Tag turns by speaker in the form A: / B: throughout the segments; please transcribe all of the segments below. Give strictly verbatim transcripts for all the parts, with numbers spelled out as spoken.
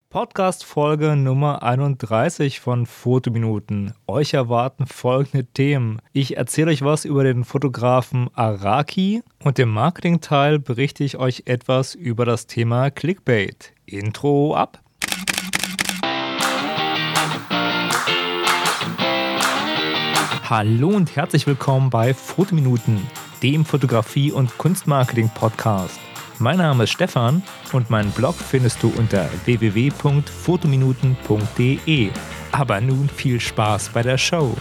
A: Podcast-Folge Nummer einunddreißig von Fotominuten. Euch erwarten folgende Themen. Ich erzähle euch was über den Fotografen Araki und im Marketing-Teil berichte ich euch etwas über das Thema Clickbait. Intro ab! Hallo und herzlich willkommen bei Fotominuten, dem Fotografie- und Kunstmarketing-Podcast. Mein Name ist Stefan und meinen Blog findest du unter w w w punkt fotominuten punkt d e. Aber nun viel Spaß bei der Show.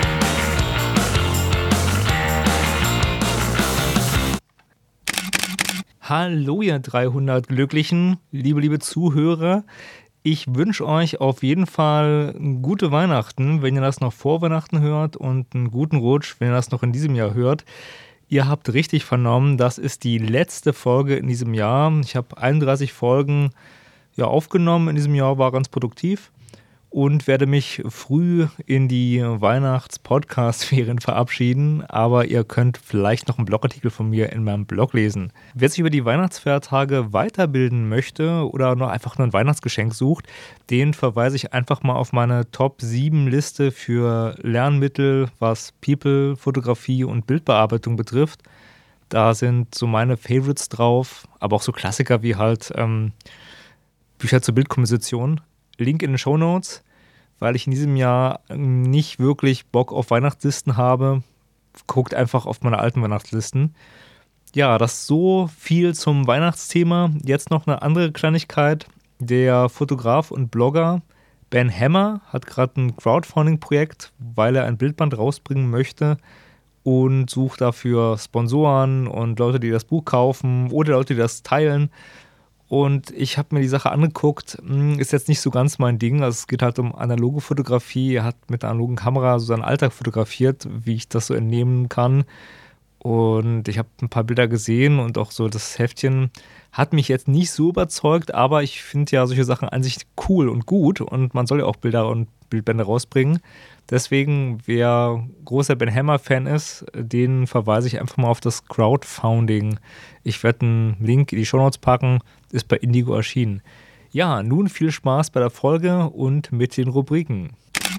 A: Hallo ihr dreihundert Glücklichen, liebe, liebe Zuhörer. Ich wünsche euch auf jeden Fall gute Weihnachten, wenn ihr das noch vor Weihnachten hört, und einen guten Rutsch, wenn ihr das noch in diesem Jahr hört. Ihr habt richtig vernommen, das ist die letzte Folge in diesem Jahr. Ich habe einunddreißig Folgen ja, aufgenommen in diesem Jahr, war ganz produktiv und werde mich früh in die Weihnachts-Podcast-Ferien verabschieden. Aber ihr könnt vielleicht noch einen Blogartikel von mir in meinem Blog lesen. Wer sich über die Weihnachtsfeiertage weiterbilden möchte oder noch einfach nur ein Weihnachtsgeschenk sucht, den verweise ich einfach mal auf meine Top sieben Liste für Lernmittel, was People, Fotografie und Bildbearbeitung betrifft. Da sind so meine Favorites drauf, aber auch so Klassiker wie halt ähm, Bücher zur Bildkomposition. Link in den Shownotes, weil ich in diesem Jahr nicht wirklich Bock auf Weihnachtslisten habe. Guckt einfach auf meine alten Weihnachtslisten. Ja, das ist so viel zum Weihnachtsthema. Jetzt noch eine andere Kleinigkeit. Der Fotograf und Blogger Ben Hammer hat gerade ein Crowdfunding-Projekt, weil er ein Bildband rausbringen möchte und sucht dafür Sponsoren und Leute, die das Buch kaufen oder Leute, die das teilen. Und ich habe mir die Sache angeguckt, ist jetzt nicht so ganz mein Ding. Also es geht halt um analoge Fotografie. Er hat mit der analogen Kamera so seinen Alltag fotografiert, wie ich das so entnehmen kann. Und ich habe ein paar Bilder gesehen und auch so das Heftchen hat mich jetzt nicht so überzeugt, aber ich finde ja solche Sachen an sich cool und gut und man soll ja auch Bilder und Bildbände rausbringen. Deswegen, wer großer Ben Hammer-Fan ist, den verweise ich einfach mal auf das Crowdfunding. Ich werde einen Link in die Shownotes packen, ist bei Indigo erschienen. Ja, nun viel Spaß bei der Folge und mit den Rubriken.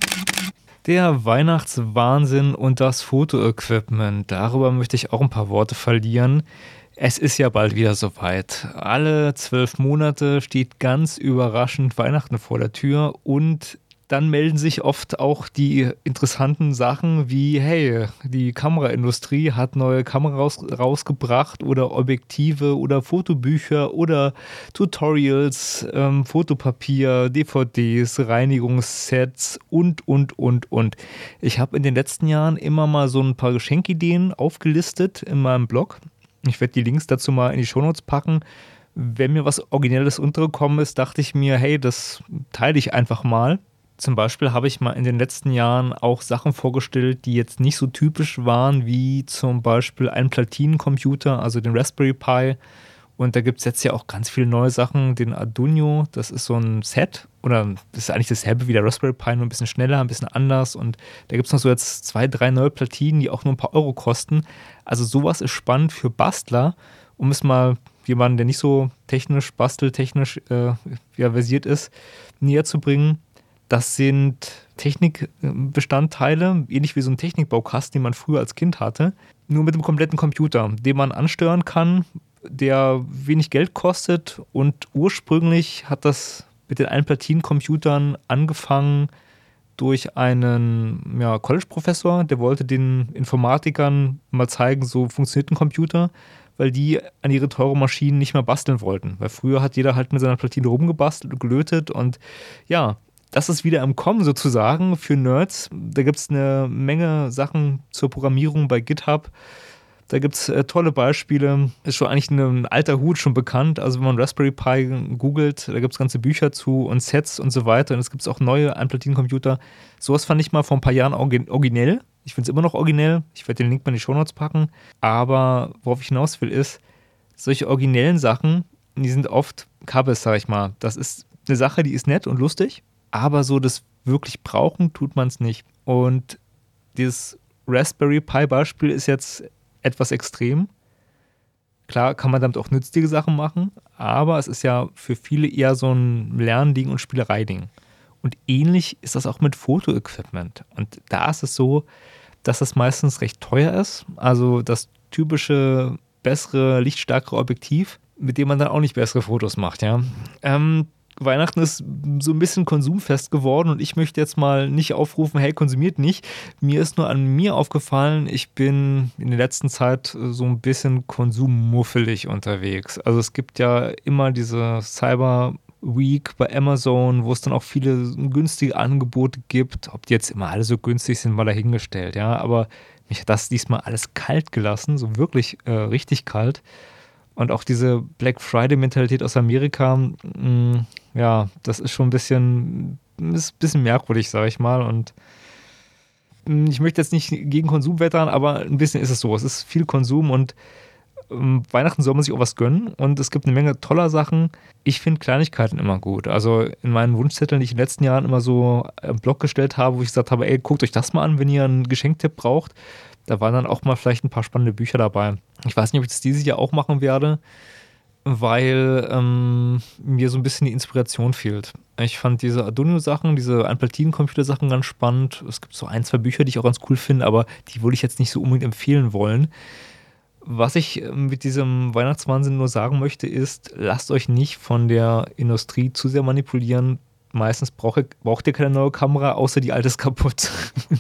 A: Der Weihnachtswahnsinn und das Fotoequipment, darüber möchte ich auch ein paar Worte verlieren. Es ist ja bald wieder soweit. Alle zwölf Monate steht ganz überraschend Weihnachten vor der Tür und dann melden sich oft auch die interessanten Sachen wie, hey, die Kameraindustrie hat neue Kameras rausgebracht oder Objektive oder Fotobücher oder Tutorials, ähm, Fotopapier, D V Ds, Reinigungssets und, und, und, und. Ich habe in den letzten Jahren immer mal so ein paar Geschenkideen aufgelistet in meinem Blog. Ich werde die Links dazu mal in die Shownotes packen. Wenn mir was Originelles untergekommen ist, dachte ich mir, hey, das teile ich einfach mal. Zum Beispiel habe ich mal in den letzten Jahren auch Sachen vorgestellt, die jetzt nicht so typisch waren, wie zum Beispiel ein Platinencomputer, also den Raspberry Pi. Und da gibt es jetzt ja auch ganz viele neue Sachen. Den Arduino, das ist so ein Set, oder das ist eigentlich dasselbe wie der Raspberry Pi, nur ein bisschen schneller, ein bisschen anders. Und da gibt es noch so jetzt zwei, drei neue Platinen, die auch nur ein paar Euro kosten. Also sowas ist spannend für Bastler, um es mal jemanden, der nicht so technisch, basteltechnisch äh, ja, versiert ist, näher zu bringen. Das sind Technikbestandteile, ähnlich wie so ein Technikbaukasten, den man früher als Kind hatte, nur mit einem kompletten Computer, den man ansteuern kann, der wenig Geld kostet. Und ursprünglich hat das mit den Einplatinecomputern angefangen durch einen ja, College-Professor, der wollte den Informatikern mal zeigen, so funktioniert ein Computer, weil die an ihre teuren Maschinen nicht mehr basteln wollten. Weil früher hat jeder halt mit seiner Platine rumgebastelt und gelötet und ja, das ist wieder im Kommen sozusagen für Nerds. Da gibt es eine Menge Sachen zur Programmierung bei GitHub. Da gibt es äh, tolle Beispiele. Ist schon eigentlich ein alter Hut, schon bekannt. Also wenn man Raspberry Pi googelt, da gibt es ganze Bücher zu und Sets und so weiter. Und es gibt auch neue Einplatinencomputer. Sowas fand ich mal vor ein paar Jahren originell. Ich finde es immer noch originell. Ich werde den Link mal in die Shownotes packen. Aber worauf ich hinaus will, ist, solche originellen Sachen, die sind oft Kabels, sag ich mal. Das ist eine Sache, die ist nett und lustig. Aber so das wirklich brauchen tut man es nicht. Und dieses Raspberry Pi Beispiel ist jetzt etwas extrem. Klar kann man damit auch nützliche Sachen machen, aber es ist ja für viele eher so ein Lernding und Spielereiding. Und ähnlich ist das auch mit Fotoequipment. Und da ist es so, dass das meistens recht teuer ist. Also das typische, bessere, lichtstärkere Objektiv, mit dem man dann auch nicht bessere Fotos macht, ja. Ähm, Weihnachten ist so ein bisschen konsumfest geworden und ich möchte jetzt mal nicht aufrufen, hey, konsumiert nicht. Mir ist nur an mir aufgefallen, ich bin in der letzten Zeit so ein bisschen konsummuffelig unterwegs. Also es gibt ja immer diese Cyber Week bei Amazon, wo es dann auch viele günstige Angebote gibt. Ob die jetzt immer alle so günstig sind, mal dahingestellt, ja. Aber mich hat das diesmal alles kalt gelassen, so wirklich äh, richtig kalt. Und auch diese Black Friday-Mentalität aus Amerika, mh, ja, das ist schon ein bisschen, ist ein bisschen merkwürdig, sage ich mal. Und mh, ich möchte jetzt nicht gegen Konsum wettern, aber ein bisschen ist es so. Es ist viel Konsum und ähm, Weihnachten soll man sich auch was gönnen. Und es gibt eine Menge toller Sachen. Ich finde Kleinigkeiten immer gut. Also in meinen Wunschzetteln, die ich in den letzten Jahren immer so im Blog gestellt habe, wo ich gesagt habe, ey, guckt euch das mal an, wenn ihr einen Geschenktipp braucht. Da waren dann auch mal vielleicht ein paar spannende Bücher dabei. Ich weiß nicht, ob ich das dieses Jahr auch machen werde, weil ähm, mir so ein bisschen die Inspiration fehlt. Ich fand diese Arduino-Sachen, diese Ein-Platinen-Computer-Sachen ganz spannend. Es gibt so ein, zwei Bücher, die ich auch ganz cool finde, aber die würde ich jetzt nicht so unbedingt empfehlen wollen. Was ich mit diesem Weihnachtswahnsinn nur sagen möchte, ist, lasst euch nicht von der Industrie zu sehr manipulieren. Meistens braucht, braucht ihr keine neue Kamera, außer die alte ist kaputt.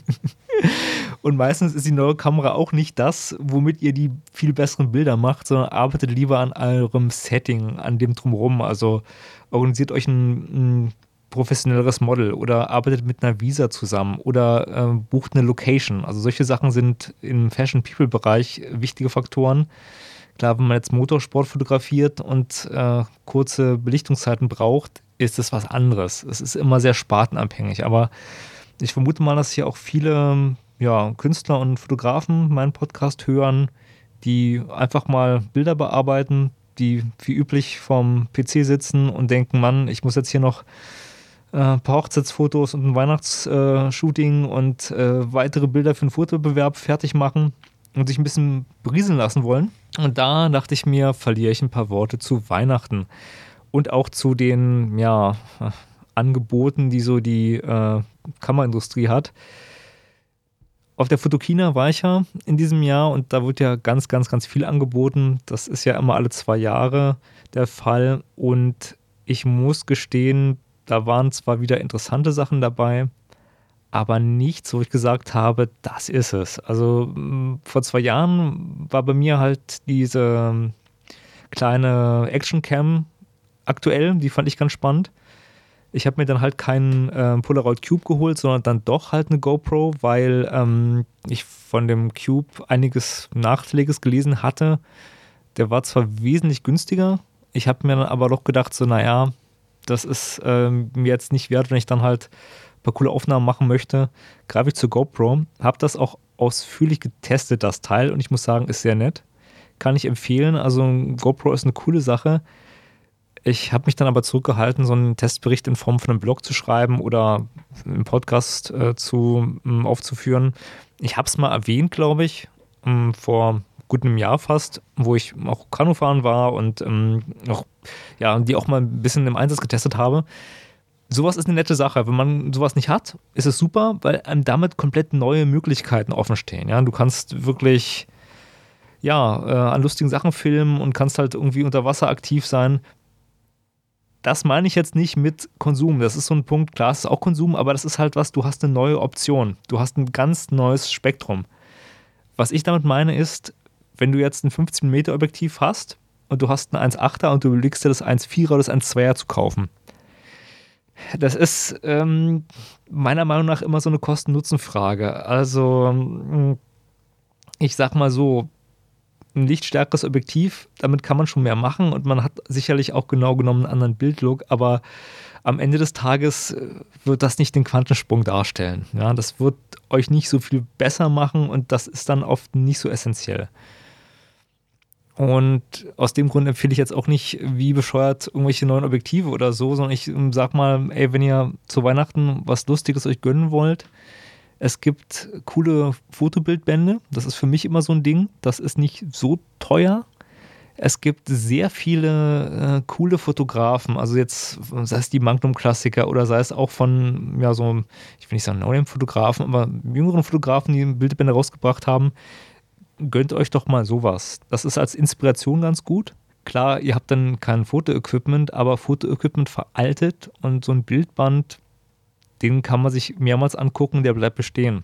A: Und meistens ist die neue Kamera auch nicht das, womit ihr die viel besseren Bilder macht, sondern arbeitet lieber an eurem Setting, an dem Drumherum. Also organisiert euch ein, ein professionelleres Model oder arbeitet mit einer Visa zusammen oder äh, bucht eine Location. Also solche Sachen sind im Fashion-People-Bereich wichtige Faktoren. Klar, wenn man jetzt Motorsport fotografiert und äh, kurze Belichtungszeiten braucht, ist es was anderes. Es ist immer sehr spartenabhängig, aber ich vermute mal, dass hier auch viele ja, Künstler und Fotografen meinen Podcast hören, die einfach mal Bilder bearbeiten, die wie üblich vorm P C sitzen und denken, Mann, ich muss jetzt hier noch äh, ein paar Hochzeitsfotos und ein Weihnachtsshooting äh, und äh, weitere Bilder für einen Fotobewerb fertig machen und sich ein bisschen berieseln lassen wollen. Und da dachte ich mir, verliere ich ein paar Worte zu Weihnachten und auch zu den ja, Angeboten, die so die äh, Kameraindustrie hat. Auf der Photokina war ich ja in diesem Jahr und da wird ja ganz, ganz, ganz viel angeboten. Das ist ja immer alle zwei Jahre der Fall und ich muss gestehen, da waren zwar wieder interessante Sachen dabei, aber nichts, wo ich gesagt habe, das ist es. Also vor zwei Jahren war bei mir halt diese kleine Action-Cam aktuell, die fand ich ganz spannend. Ich habe mir dann halt keinen äh, Polaroid Cube geholt, sondern dann doch halt eine GoPro, weil ähm, ich von dem Cube einiges Nachträgliches gelesen hatte. Der war zwar wesentlich günstiger, ich habe mir dann aber doch gedacht, so naja, das ist ähm, mir jetzt nicht wert, wenn ich dann halt ein paar coole Aufnahmen machen möchte, greife ich zur GoPro. Habe das auch ausführlich getestet, das Teil, und ich muss sagen, ist sehr nett. Kann ich empfehlen, also GoPro ist eine coole Sache. Ich habe mich dann aber zurückgehalten, so einen Testbericht in Form von einem Blog zu schreiben oder im Podcast äh, zu, ähm, aufzuführen. Ich habe es mal erwähnt, glaube ich, ähm, vor gut einem Jahr fast, wo ich auch Kanufahren war und ähm, auch, ja, die auch mal ein bisschen im Einsatz getestet habe. Sowas ist eine nette Sache. Wenn man sowas nicht hat, ist es super, weil einem damit komplett neue Möglichkeiten offenstehen. Ja? Du kannst wirklich ja, äh, an lustigen Sachen filmen und kannst halt irgendwie unter Wasser aktiv sein. Das meine ich jetzt nicht mit Konsum. Das ist so ein Punkt, klar, es ist auch Konsum, aber das ist halt was, du hast eine neue Option. Du hast ein ganz neues Spektrum. Was ich damit meine ist, wenn du jetzt ein fünfzehn Millimeter Objektiv hast und du hast ein eins Komma achter und du überlegst dir das eins Komma vierer oder das eins Komma zweier zu kaufen. Das ist ähm, meiner Meinung nach immer so eine Kosten-Nutzen-Frage. Also ich sag mal so, ein lichtstärkeres Objektiv, damit kann man schon mehr machen und man hat sicherlich auch genau genommen einen anderen Bildlook, aber am Ende des Tages wird das nicht den Quantensprung darstellen. Ja, das wird euch nicht so viel besser machen und das ist dann oft nicht so essentiell. Und aus dem Grund empfehle ich jetzt auch nicht, wie bescheuert, irgendwelche neuen Objektive oder so, sondern ich sag mal, ey, wenn ihr zu Weihnachten was Lustiges euch gönnen wollt, es gibt coole Fotobildbände. Das ist für mich immer so ein Ding. Das ist nicht so teuer. Es gibt sehr viele äh, coole Fotografen, also jetzt, sei es die Magnum-Klassiker oder sei es auch von, ja, so, ich will nicht sagen No-Name-Fotografen, aber jüngeren Fotografen, die Bildbände rausgebracht haben. Gönnt euch doch mal sowas. Das ist als Inspiration ganz gut. Klar, ihr habt dann kein Fotoequipment, aber Fotoequipment veraltet und so ein Bildband, den kann man sich mehrmals angucken, der bleibt bestehen.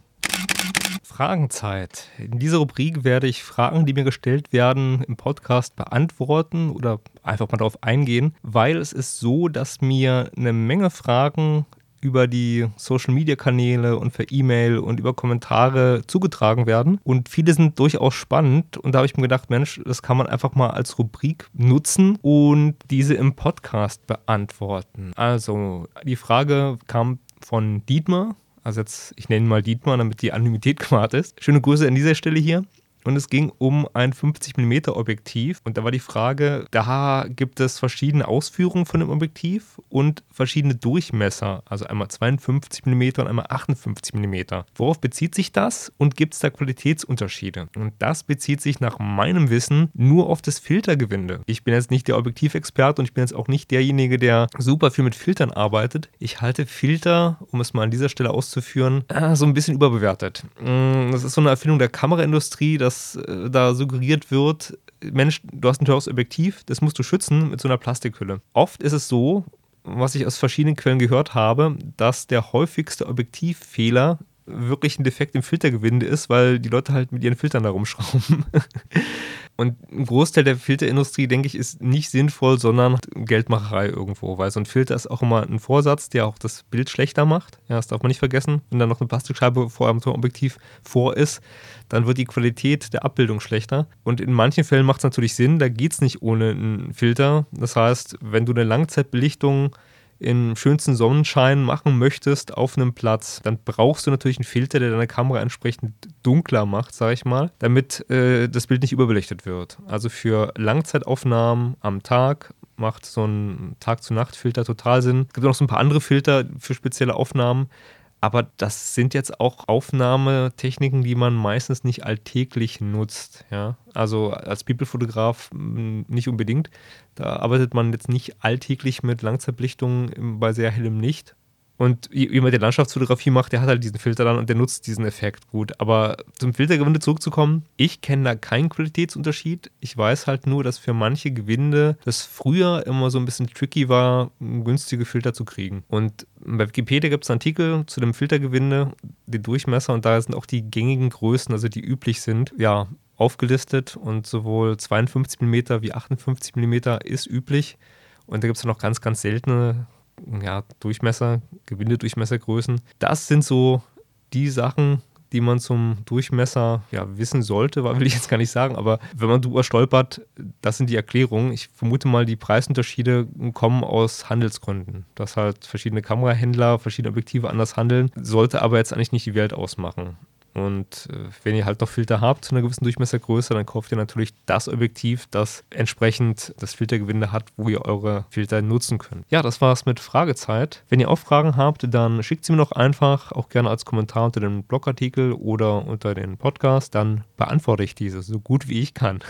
A: Fragenzeit. In dieser Rubrik werde ich Fragen, die mir gestellt werden, im Podcast beantworten oder einfach mal darauf eingehen, weil es ist so, dass mir eine Menge Fragen über die Social-Media-Kanäle und per E-Mail und über Kommentare zugetragen werden. Und viele sind durchaus spannend. Und da habe ich mir gedacht, Mensch, das kann man einfach mal als Rubrik nutzen und diese im Podcast beantworten. Also, die Frage kam von Dietmar. Also jetzt, ich nenne ihn mal Dietmar, damit die Anonymität gewahrt ist. Schöne Grüße an dieser Stelle hier. Und es ging um ein fünfzig Millimeter Objektiv. Und da war die Frage, da gibt es verschiedene Ausführungen von dem Objektiv und verschiedene Durchmesser. Also einmal zweiundfünfzig Millimeter und einmal achtundfünfzig Millimeter. Worauf bezieht sich das und gibt es da Qualitätsunterschiede? Und das bezieht sich nach meinem Wissen nur auf das Filtergewinde. Ich bin jetzt nicht der Objektivexperte und ich bin jetzt auch nicht derjenige, der super viel mit Filtern arbeitet. Ich halte Filter, um es mal an dieser Stelle auszuführen, so ein bisschen überbewertet. Das ist so eine Erfindung der Kameraindustrie, dass da suggeriert wird, Mensch, du hast ein teures Objektiv, das musst du schützen mit so einer Plastikhülle. Oft ist es so, was ich aus verschiedenen Quellen gehört habe, dass der häufigste Objektivfehler wirklich ein Defekt im Filtergewinde ist, weil die Leute halt mit ihren Filtern da rumschrauben. Und ein Großteil der Filterindustrie, denke ich, ist nicht sinnvoll, sondern Geldmacherei irgendwo, weil so ein Filter ist auch immer ein Vorsatz, der auch das Bild schlechter macht. Ja, das darf man nicht vergessen. Wenn da noch eine Plastikscheibe vor einem Objektiv vor ist, dann wird die Qualität der Abbildung schlechter. Und in manchen Fällen macht es natürlich Sinn, da geht es nicht ohne einen Filter. Das heißt, wenn du eine Langzeitbelichtung im schönsten Sonnenschein machen möchtest auf einem Platz, dann brauchst du natürlich einen Filter, der deine Kamera entsprechend dunkler macht, sage ich mal, damit äh, das Bild nicht überbelichtet wird. Also für Langzeitaufnahmen am Tag macht so ein Tag-zu-Nacht-Filter total Sinn. Es gibt auch noch so ein paar andere Filter für spezielle Aufnahmen, aber das sind jetzt auch Aufnahmetechniken, die man meistens nicht alltäglich nutzt. Ja? Also als People-Fotograf nicht unbedingt. Da arbeitet man jetzt nicht alltäglich mit Langzeitbelichtungen bei sehr hellem Licht. Und jemand, der Landschaftsfotografie macht, der hat halt diesen Filter dann und der nutzt diesen Effekt gut. Aber zum Filtergewinde zurückzukommen, ich kenne da keinen Qualitätsunterschied. Ich weiß halt nur, dass für manche Gewinde das früher immer so ein bisschen tricky war, günstige Filter zu kriegen. Und bei Wikipedia gibt es einen Artikel zu dem Filtergewinde, den Durchmesser, und da sind auch die gängigen Größen, also die üblich sind, ja, aufgelistet. Und sowohl zweiundfünfzig Millimeter wie achtundfünfzig Millimeter ist üblich. Und da gibt es noch ganz, ganz seltene ja, Durchmesser, Gewindedurchmessergrößen. Das sind so die Sachen, die man zum Durchmesser ja, wissen sollte, will ich jetzt gar nicht sagen, aber wenn man drüber stolpert, das sind die Erklärungen. Ich vermute mal, die Preisunterschiede kommen aus Handelsgründen, dass halt verschiedene Kamerahändler verschiedene Objektive anders handeln, sollte aber jetzt eigentlich nicht die Welt ausmachen. Und äh, wenn ihr halt noch Filter habt zu einer gewissen Durchmessergröße, dann kauft ihr natürlich das Objektiv, das entsprechend das Filtergewinde hat, wo ihr eure Filter nutzen könnt. Ja, das war's mit Fragezeit. Wenn ihr auch Fragen habt, dann schickt sie mir doch einfach, auch gerne als Kommentar unter dem Blogartikel oder unter den Podcast. Dann beantworte ich diese so gut wie ich kann.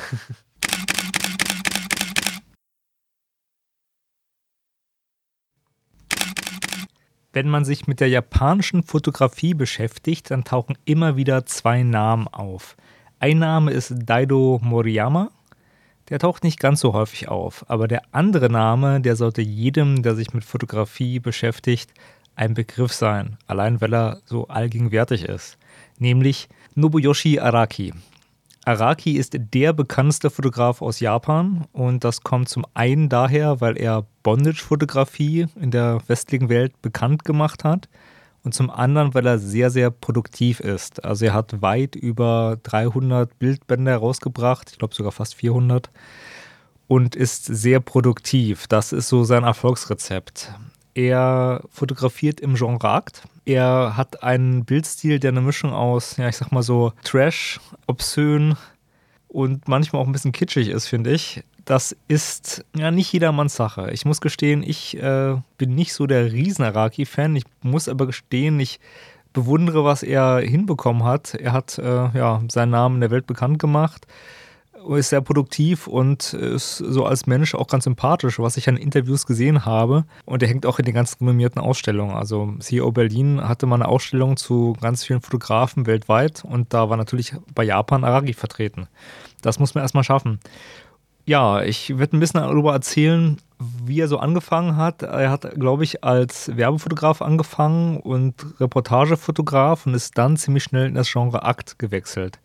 A: Wenn man sich mit der japanischen Fotografie beschäftigt, dann tauchen immer wieder zwei Namen auf. Ein Name ist Daido Moriyama, der taucht nicht ganz so häufig auf, aber der andere Name, der sollte jedem, der sich mit Fotografie beschäftigt, ein Begriff sein, allein weil er so allgegenwärtig ist, nämlich Nobuyoshi Araki. Araki ist der bekannteste Fotograf aus Japan und das kommt zum einen daher, weil er Bondage-Fotografie in der westlichen Welt bekannt gemacht hat und zum anderen, weil er sehr, sehr produktiv ist. Also er hat weit über dreihundert Bildbände herausgebracht, ich glaube sogar fast vierhundert, und ist sehr produktiv. Das ist so sein Erfolgsrezept. Er fotografiert im Genre Akt. Er hat einen Bildstil, der eine Mischung aus, ja, ich sag mal so Trash, obszön und manchmal auch ein bisschen kitschig ist, finde ich. Das ist ja nicht jedermanns Sache. Ich muss gestehen, ich äh, bin nicht so der Riesen-Araki-Fan. Ich muss aber gestehen, ich bewundere, was er hinbekommen hat. Er hat äh, ja, seinen Namen in der Welt bekannt gemacht ist sehr produktiv und ist so als Mensch auch ganz sympathisch, was ich an Interviews gesehen habe. Und er hängt auch in den ganz renommierten Ausstellungen. Also C E O Berlin hatte mal eine Ausstellung zu ganz vielen Fotografen weltweit und da war natürlich bei Japan Araki vertreten. Das muss man erstmal schaffen. Ja, ich werde ein bisschen darüber erzählen, wie er so angefangen hat. Er hat, glaube ich, als Werbefotograf angefangen und Reportagefotograf und ist dann ziemlich schnell in das Genre Akt gewechselt.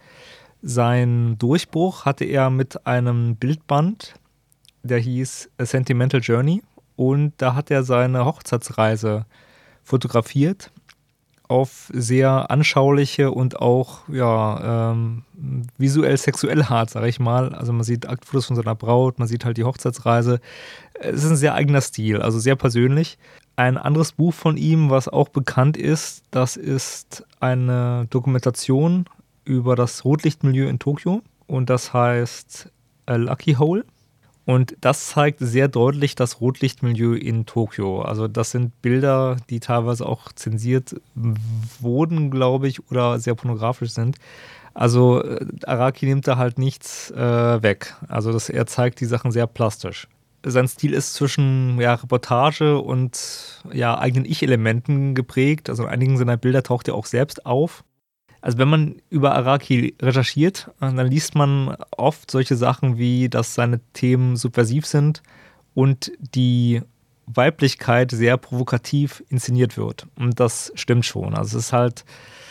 A: Sein Durchbruch hatte er mit einem Bildband, der hieß A Sentimental Journey, und da hat er seine Hochzeitsreise fotografiert auf sehr anschauliche und auch ja, ähm, visuell sexuelle Art, sage ich mal. Also man sieht Aktfotos von seiner Braut, man sieht halt die Hochzeitsreise. Es ist ein sehr eigener Stil, also sehr persönlich. Ein anderes Buch von ihm, was auch bekannt ist, das ist eine Dokumentation über das Rotlichtmilieu in Tokio und das heißt A Lucky Hole. Und das zeigt sehr deutlich das Rotlichtmilieu in Tokio. Also das sind Bilder, die teilweise auch zensiert wurden, glaube ich, oder sehr pornografisch sind. Also Araki nimmt da halt nichts äh, weg. Also das, er zeigt die Sachen sehr plastisch. Sein Stil ist zwischen ja, Reportage und ja, eigenen Ich-Elementen geprägt. Also in einigen seiner Bilder taucht er auch selbst auf. Also wenn man über Araki recherchiert, dann liest man oft solche Sachen wie, dass seine Themen subversiv sind und die Weiblichkeit sehr provokativ inszeniert wird. Und das stimmt schon. Also es ist halt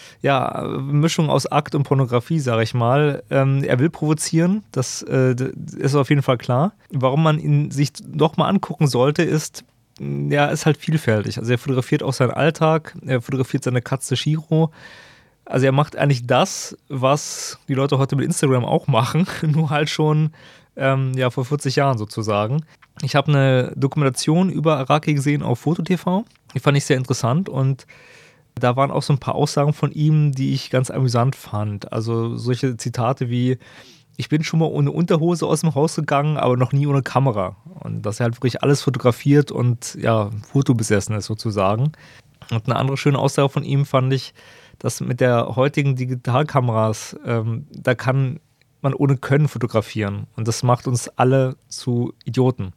A: ja eine Mischung aus Akt und Pornografie, sage ich mal. Ähm, er will provozieren, das äh, ist auf jeden Fall klar. Warum man ihn sich doch mal angucken sollte, ist, ja, ist halt vielfältig. Also er fotografiert auch seinen Alltag, er fotografiert seine Katze Shiro. Also er macht eigentlich das, was die Leute heute mit Instagram auch machen, nur halt schon ähm, ja, vor vierzig Jahren sozusagen. Ich habe eine Dokumentation über Araki gesehen auf FotoTV. Die fand ich sehr interessant und da waren auch so ein paar Aussagen von ihm, die ich ganz amüsant fand. Also solche Zitate wie: Ich bin schon mal ohne Unterhose aus dem Haus gegangen, aber noch nie ohne Kamera. Und dass er halt wirklich alles fotografiert und ja, fotobesessen ist sozusagen. Und eine andere schöne Aussage von ihm fand ich, dass mit der heutigen Digitalkameras, ähm, da kann man ohne Können fotografieren. Und das macht uns alle zu Idioten.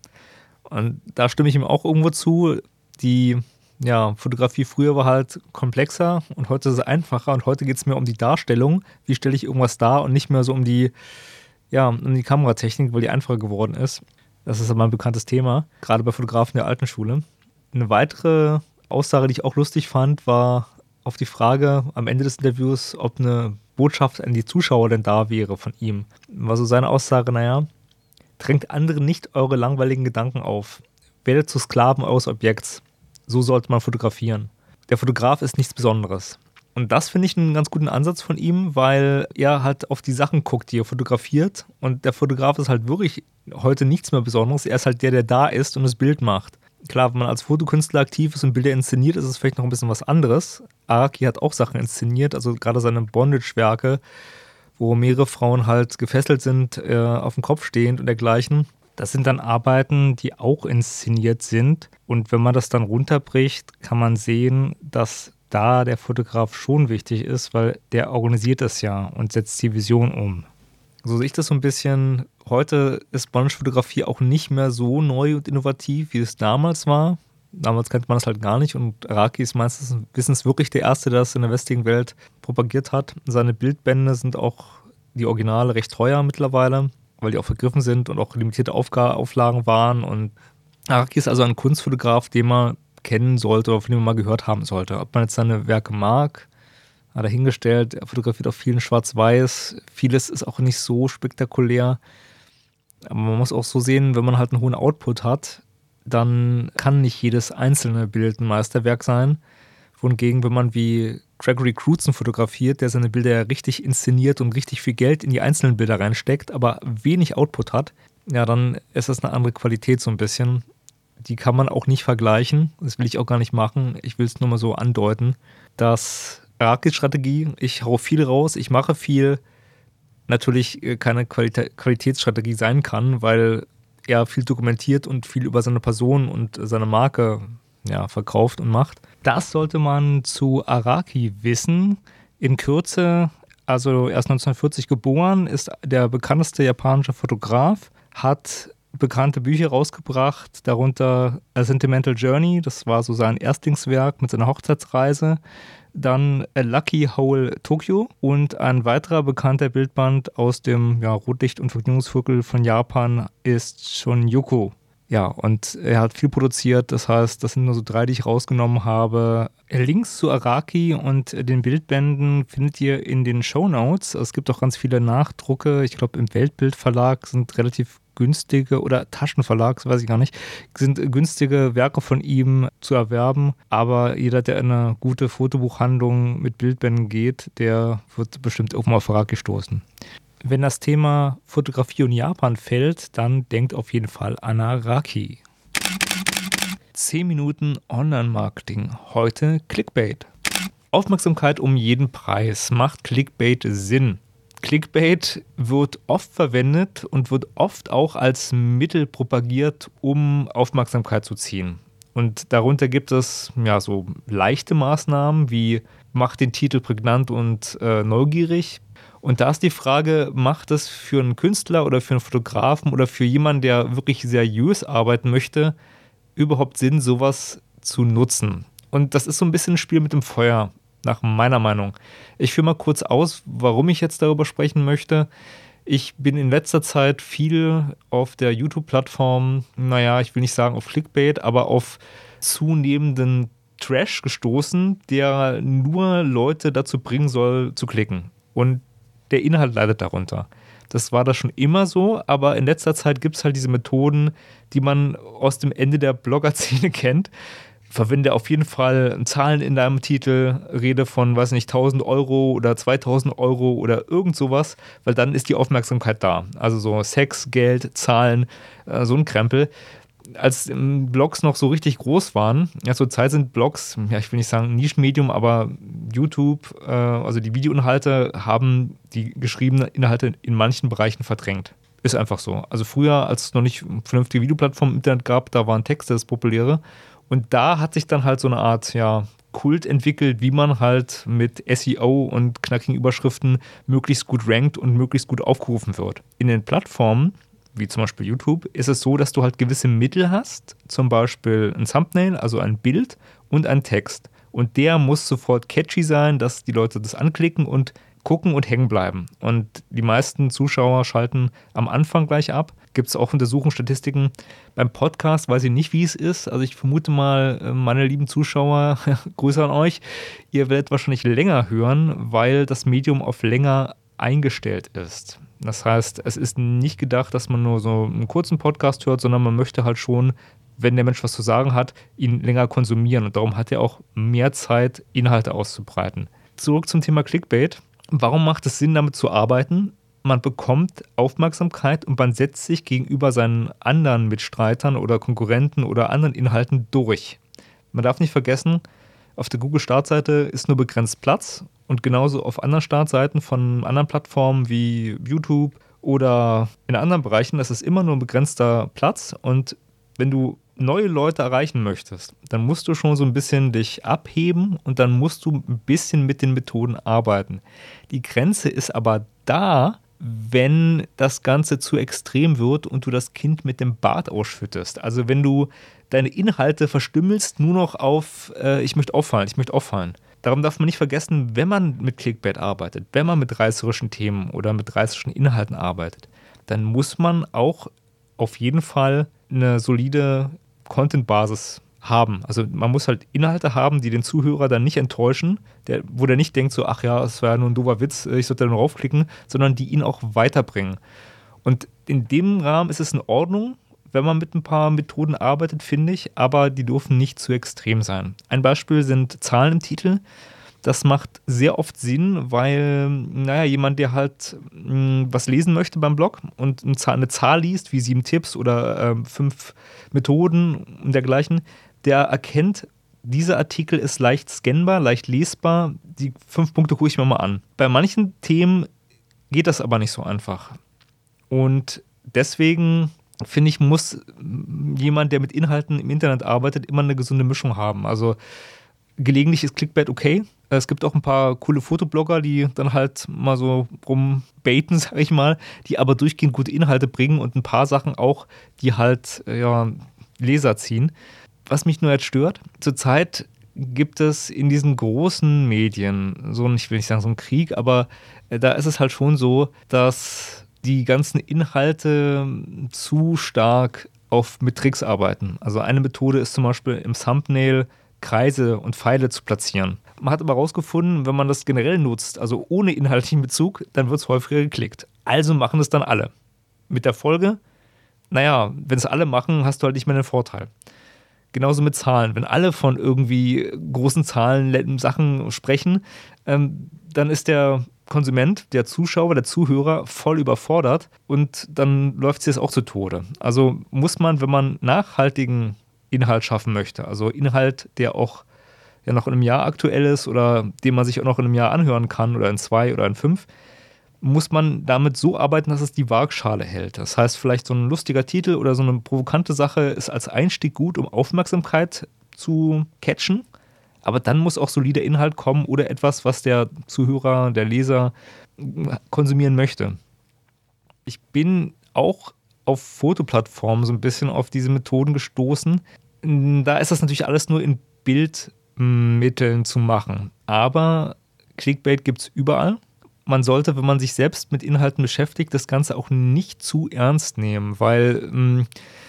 A: Und da stimme ich ihm auch irgendwo zu. Die ja, Fotografie früher war halt komplexer und heute ist es einfacher. Und heute geht es mehr um die Darstellung. Wie stelle ich irgendwas dar und nicht mehr so um die, ja, um die Kameratechnik, weil die einfacher geworden ist. Das ist aber ein bekanntes Thema, gerade bei Fotografen der alten Schule. Eine weitere Aussage, die ich auch lustig fand, war auf die Frage am Ende des Interviews, ob eine Botschaft an die Zuschauer denn da wäre von ihm. War so seine Aussage: Naja, drängt anderen nicht eure langweiligen Gedanken auf. Werdet zu Sklaven eures Objekts. So sollte man fotografieren. Der Fotograf ist nichts Besonderes. Und das finde ich einen ganz guten Ansatz von ihm, weil er halt auf die Sachen guckt, die er fotografiert. Und der Fotograf ist halt wirklich heute nichts mehr Besonderes. Er ist halt der, der da ist und das Bild macht. Klar, wenn man als Fotokünstler aktiv ist und Bilder inszeniert, ist es vielleicht noch ein bisschen was anderes. Araki hat auch Sachen inszeniert, also gerade seine Bondage-Werke, wo mehrere Frauen halt gefesselt sind, äh, auf dem Kopf stehend und dergleichen. Das sind dann Arbeiten, die auch inszeniert sind. Und wenn man das dann runterbricht, kann man sehen, dass da der Fotograf schon wichtig ist, weil der organisiert das ja und setzt die Vision um. So sehe ich das so ein bisschen. Heute ist Bondage-Fotografie auch nicht mehr so neu und innovativ, wie es damals war. Damals kannte man das halt gar nicht und Araki ist meistens wissens wirklich der Erste, der das in der westlichen Welt propagiert hat. Seine Bildbände sind auch die Originale recht teuer mittlerweile, weil die auch vergriffen sind und auch limitierte Aufga- Auflagen waren. Und Araki ist also ein Kunstfotograf, den man kennen sollte oder von dem man mal gehört haben sollte. Ob man jetzt seine Werke mag, hat er hingestellt. Er fotografiert auf vielen Schwarz-Weiß. Vieles ist auch nicht so spektakulär. Aber man muss auch so sehen, wenn man halt einen hohen Output hat, dann kann nicht jedes einzelne Bild ein Meisterwerk sein. Wohingegen, wenn man wie Gregory Crewdson fotografiert, der seine Bilder ja richtig inszeniert und richtig viel Geld in die einzelnen Bilder reinsteckt, aber wenig Output hat, ja, dann ist das eine andere Qualität so ein bisschen. Die kann man auch nicht vergleichen. Das will ich auch gar nicht machen. Ich will es nur mal so andeuten, dass Arakis Strategie, ich hau viel raus, ich mache viel, natürlich keine Qualitä- Qualitätsstrategie sein kann, weil er viel dokumentiert und viel über seine Person und seine Marke ja, verkauft und macht. Das sollte man zu Araki wissen. In Kürze also er ist neunzehnhundertvierzig geboren, ist der bekannteste japanische Fotograf, hat bekannte Bücher rausgebracht, darunter A Sentimental Journey, das war so sein Erstlingswerk mit seiner Hochzeitsreise, dann A Lucky Hole Tokyo und ein weiterer bekannter Bildband aus dem ja, Rotlicht- und Vergnügungsviertel von Japan ist Shon-yoku. Ja, und er hat viel produziert, das heißt, das sind nur so drei, die ich rausgenommen habe. Links zu Araki und den Bildbänden findet ihr in den Shownotes. Es gibt auch ganz viele Nachdrucke. Ich glaube, im Weltbildverlag sind relativ günstige, oder Taschenverlag, das weiß ich gar nicht, sind günstige Werke von ihm zu erwerben. Aber jeder, der in eine gute Fotobuchhandlung mit Bildbänden geht, der wird bestimmt irgendwann auf Araki stoßen. Wenn das Thema Fotografie und Japan fällt, dann denkt auf jeden Fall an Araki. zehn Minuten Online-Marketing. Heute Clickbait. Aufmerksamkeit um jeden Preis. Macht Clickbait Sinn? Clickbait wird oft verwendet und wird oft auch als Mittel propagiert, um Aufmerksamkeit zu ziehen. Und darunter gibt es ja so leichte Maßnahmen wie macht den Titel prägnant und äh, neugierig. Und da ist die Frage, macht es für einen Künstler oder für einen Fotografen oder für jemanden, der wirklich seriös arbeiten möchte, überhaupt Sinn, sowas zu nutzen? Und das ist so ein bisschen ein Spiel mit dem Feuer, nach meiner Meinung. Ich führe mal kurz aus, warum ich jetzt darüber sprechen möchte. Ich bin in letzter Zeit viel auf der YouTube-Plattform, naja, ich will nicht sagen auf Clickbait, aber auf zunehmenden Trash gestoßen, der nur Leute dazu bringen soll, zu klicken. Und der Inhalt leidet darunter. Das war das schon immer so, aber in letzter Zeit gibt es halt diese Methoden, die man aus dem Ende der Blogger-Szene kennt. Verwende auf jeden Fall Zahlen in deinem Titel, rede von, weiß nicht, tausend Euro oder zweitausend Euro oder irgend sowas, weil dann ist die Aufmerksamkeit da. Also so Sex, Geld, Zahlen, äh, so ein Krempel. Als Blogs noch so richtig groß waren, ja, zur Zeit sind Blogs, ja, ich will nicht sagen Nischenmedium, aber YouTube, äh, also die Videoinhalte haben die geschriebenen Inhalte in manchen Bereichen verdrängt. Ist einfach so. Also früher, als es noch nicht vernünftige Videoplattformen im Internet gab, da waren Texte das Populäre. Und da hat sich dann halt so eine Art, ja, Kult entwickelt, wie man halt mit S E O und knackigen Überschriften möglichst gut rankt und möglichst gut aufgerufen wird. In den Plattformen wie zum Beispiel YouTube, ist es so, dass du halt gewisse Mittel hast, zum Beispiel ein Thumbnail, also ein Bild und ein Text. Und der muss sofort catchy sein, dass die Leute das anklicken und gucken und hängen bleiben. Und die meisten Zuschauer schalten am Anfang gleich ab. Gibt es auch Untersuchungen, Statistiken. Beim Podcast weiß ich nicht, wie es ist. Also ich vermute mal, meine lieben Zuschauer, Grüße an euch, ihr werdet wahrscheinlich länger hören, weil das Medium auf länger eingestellt ist. Das heißt, es ist nicht gedacht, dass man nur so einen kurzen Podcast hört, sondern man möchte halt schon, wenn der Mensch was zu sagen hat, ihn länger konsumieren. Und darum hat er auch mehr Zeit, Inhalte auszubreiten. Zurück zum Thema Clickbait. Warum macht es Sinn, damit zu arbeiten? Man bekommt Aufmerksamkeit und man setzt sich gegenüber seinen anderen Mitstreitern oder Konkurrenten oder anderen Inhalten durch. Man darf nicht vergessen, auf der Google-Startseite ist nur begrenzt Platz. Und genauso auf anderen Startseiten von anderen Plattformen wie YouTube oder in anderen Bereichen, das ist immer nur ein begrenzter Platz. Und wenn du neue Leute erreichen möchtest, dann musst du schon so ein bisschen dich abheben und dann musst du ein bisschen mit den Methoden arbeiten. Die Grenze ist aber da, wenn das Ganze zu extrem wird und du das Kind mit dem Bad ausschüttest. Also wenn du deine Inhalte verstümmelst, nur noch auf, äh, ich möchte auffallen, ich möchte auffallen. Darum darf man nicht vergessen, wenn man mit Clickbait arbeitet, wenn man mit reißerischen Themen oder mit reißerischen Inhalten arbeitet, dann muss man auch auf jeden Fall eine solide Content-Basis haben. Also man muss halt Inhalte haben, die den Zuhörer dann nicht enttäuschen, der, wo der nicht denkt so, ach ja, das war ja nur ein doofer Witz, ich sollte da nur raufklicken, sondern die ihn auch weiterbringen. Und in dem Rahmen ist es in Ordnung, wenn man mit ein paar Methoden arbeitet, finde ich, aber die dürfen nicht zu extrem sein. Ein Beispiel sind Zahlen im Titel. Das macht sehr oft Sinn, weil, naja, jemand, der halt mh, was lesen möchte beim Blog und eine Zahl, eine Zahl liest, wie sieben Tipps oder äh, fünf Methoden und dergleichen, der erkennt, dieser Artikel ist leicht scannbar, leicht lesbar, die fünf Punkte gucke ich mir mal an. Bei manchen Themen geht das aber nicht so einfach. Und deswegen finde ich, muss jemand, der mit Inhalten im Internet arbeitet, immer eine gesunde Mischung haben. Also gelegentlich ist Clickbait okay, Es gibt auch ein paar coole Fotoblogger, die dann halt mal so rumbaiten, sag ich mal, die aber durchgehend gute Inhalte bringen und ein paar Sachen auch, die halt ja, Leser ziehen. Was mich nur jetzt stört, zurzeit gibt es in diesen großen Medien so, ich will nicht sagen so einen Krieg, aber da ist es halt schon so, dass die ganzen Inhalte zu stark auf mit Tricks arbeiten. Also eine Methode ist zum Beispiel im Thumbnail Kreise und Pfeile zu platzieren. Man hat aber herausgefunden, wenn man das generell nutzt, also ohne inhaltlichen Bezug, dann wird es häufiger geklickt. Also machen es dann alle. Mit der Folge, naja, wenn es alle machen, hast du halt nicht mehr den Vorteil. Genauso mit Zahlen. Wenn alle von irgendwie großen Zahlen, Sachen sprechen, ähm, dann ist der Konsument, der Zuschauer, der Zuhörer voll überfordert und dann läuft es jetzt auch zu Tode. Also muss man, wenn man nachhaltigen Inhalt schaffen möchte, also Inhalt, der auch ja noch in einem Jahr aktuell ist oder den man sich auch noch in einem Jahr anhören kann oder in zwei oder in fünf, muss man damit so arbeiten, dass es die Waagschale hält. Das heißt, vielleicht so ein lustiger Titel oder so eine provokante Sache ist als Einstieg gut, um Aufmerksamkeit zu catchen. Aber dann muss auch solider Inhalt kommen oder etwas, was der Zuhörer, der Leser konsumieren möchte. Ich bin auch auf Fotoplattformen so ein bisschen auf diese Methoden gestoßen. Da ist das natürlich alles nur in Bildmitteln zu machen. Aber Clickbait gibt es überall. Man sollte, wenn man sich selbst mit Inhalten beschäftigt, das Ganze auch nicht zu ernst nehmen, weil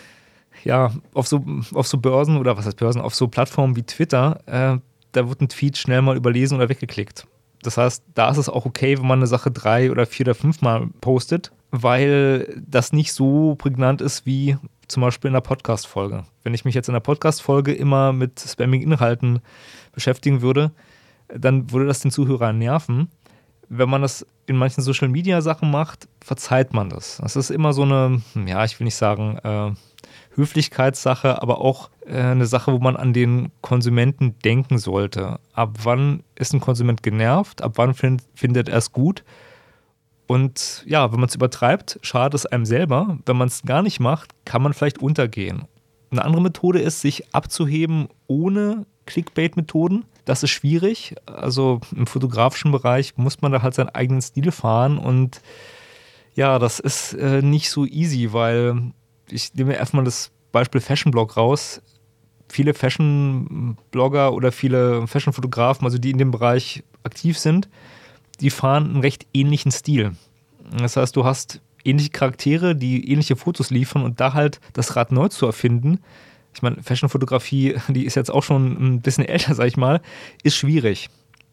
A: ja, auf so, auf so Börsen oder was heißt Börsen, auf so Plattformen wie Twitter, äh, da wird ein Tweet schnell mal überlesen oder weggeklickt. Das heißt, da ist es auch okay, wenn man eine Sache drei oder vier oder fünfmal postet, weil das nicht so prägnant ist wie zum Beispiel in einer Podcast-Folge. Wenn ich mich jetzt in einer Podcast-Folge immer mit Spamming-Inhalten beschäftigen würde, dann würde das den Zuhörern nerven. Wenn man das in manchen Social-Media-Sachen macht, verzeiht man das. Das ist immer so eine, ja, ich will nicht sagen, äh, Höflichkeitssache, aber auch äh, eine Sache, wo man an den Konsumenten denken sollte. Ab wann ist ein Konsument genervt? Ab wann find, findet er es gut? Und ja, wenn man es übertreibt, schadet es einem selber. Wenn man es gar nicht macht, kann man vielleicht untergehen. Eine andere Methode ist, sich abzuheben ohne Clickbait-Methoden. Das ist schwierig. Also im fotografischen Bereich muss man da halt seinen eigenen Stil fahren. Und ja, das ist äh, nicht so easy, weil ich nehme erstmal das Beispiel Fashion-Blog raus. Viele Fashion-Blogger oder viele Fashion-Fotografen, also die in dem Bereich aktiv sind, die fahren einen recht ähnlichen Stil. Das heißt, du hast ähnliche Charaktere, die ähnliche Fotos liefern und da halt das Rad neu zu erfinden, ich meine, Fashion-Fotografie, die ist jetzt auch schon ein bisschen älter, sag ich mal, ist schwierig.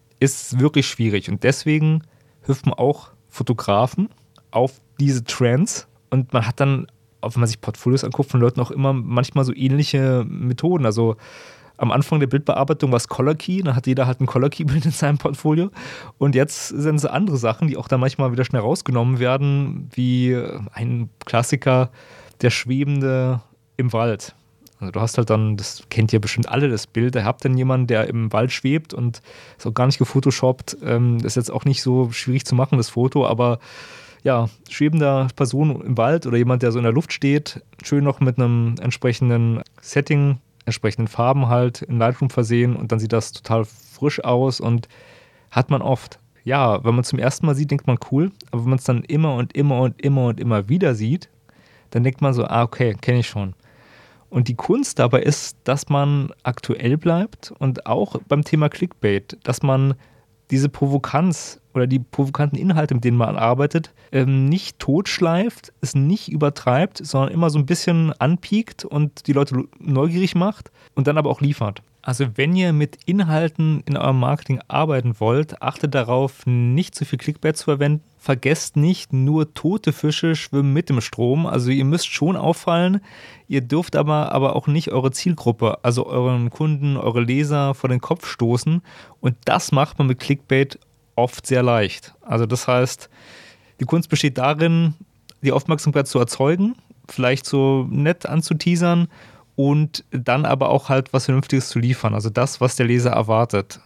A: Ist wirklich schwierig und deswegen hüpfen auch Fotografen auf diese Trends und man hat dann, auch wenn man sich Portfolios anguckt, von Leuten auch immer manchmal so ähnliche Methoden. Also am Anfang der Bildbearbeitung war es Color Key, dann hat jeder halt ein Color Key-Bild in seinem Portfolio und jetzt sind es andere Sachen, die auch dann manchmal wieder schnell rausgenommen werden, wie ein Klassiker, der Schwebende im Wald. Also du hast halt dann, das kennt ihr bestimmt alle, das Bild, da habt dann jemanden, der im Wald schwebt und ist auch gar nicht gefotoshoppt, ähm, ist jetzt auch nicht so schwierig zu machen, das Foto, aber ja, schwebender Person im Wald oder jemand, der so in der Luft steht, schön noch mit einem entsprechenden Setting, entsprechenden Farben halt in Lightroom versehen und dann sieht das total frisch aus und hat man oft. Ja, wenn man zum ersten Mal sieht, denkt man cool, aber wenn man es dann immer und immer und immer und immer wieder sieht, dann denkt man so, ah, okay, kenne ich schon. Und die Kunst dabei ist, dass man aktuell bleibt und auch beim Thema Clickbait, dass man diese Provokanz oder die provokanten Inhalte, mit denen man arbeitet, ähm, nicht totschleift, es nicht übertreibt, sondern immer so ein bisschen anpiekt und die Leute neugierig macht und dann aber auch liefert. Also wenn ihr mit Inhalten in eurem Marketing arbeiten wollt, achtet darauf, nicht zu viel Clickbait zu verwenden. Vergesst nicht, nur tote Fische schwimmen mit dem Strom. Also ihr müsst schon auffallen, ihr dürft aber, aber auch nicht eure Zielgruppe, also euren Kunden, eure Leser vor den Kopf stoßen. Und das macht man mit Clickbait oft sehr leicht. Also das heißt, die Kunst besteht darin, die Aufmerksamkeit zu erzeugen, vielleicht so nett anzuteasern, und dann aber auch halt was Vernünftiges zu liefern. Also das, was der Leser erwartet.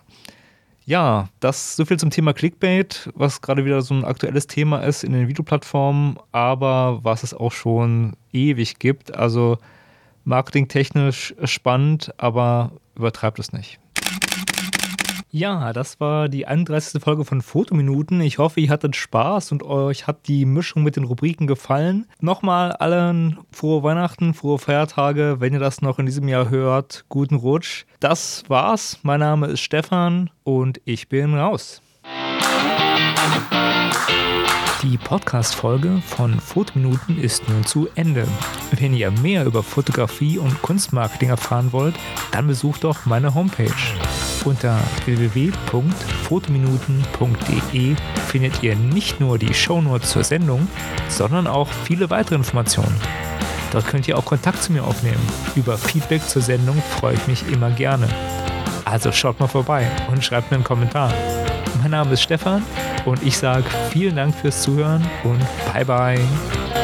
A: Ja, das so viel zum Thema Clickbait, was gerade wieder so ein aktuelles Thema ist in den Videoplattformen, aber was es auch schon ewig gibt. Also marketingtechnisch spannend, aber übertreibt es nicht. Ja, das war die einunddreißigste Folge von Fotominuten. Ich hoffe, ihr hattet Spaß und euch hat die Mischung mit den Rubriken gefallen. Nochmal allen frohe Weihnachten, frohe Feiertage, wenn ihr das noch in diesem Jahr hört. Guten Rutsch. Das war's. Mein Name ist Stefan und ich bin raus. Die Podcast-Folge von Fotominuten ist nun zu Ende. Wenn ihr mehr über Fotografie und Kunstmarketing erfahren wollt, dann besucht doch meine Homepage. Unter w w w punkt fotominuten punkt de findet ihr nicht nur die Shownotes zur Sendung, sondern auch viele weitere Informationen. Dort könnt ihr auch Kontakt zu mir aufnehmen. Über Feedback zur Sendung freue ich mich immer gerne. Also schaut mal vorbei und schreibt mir einen Kommentar. Mein Name ist Stefan und ich sage vielen Dank fürs Zuhören und bye bye.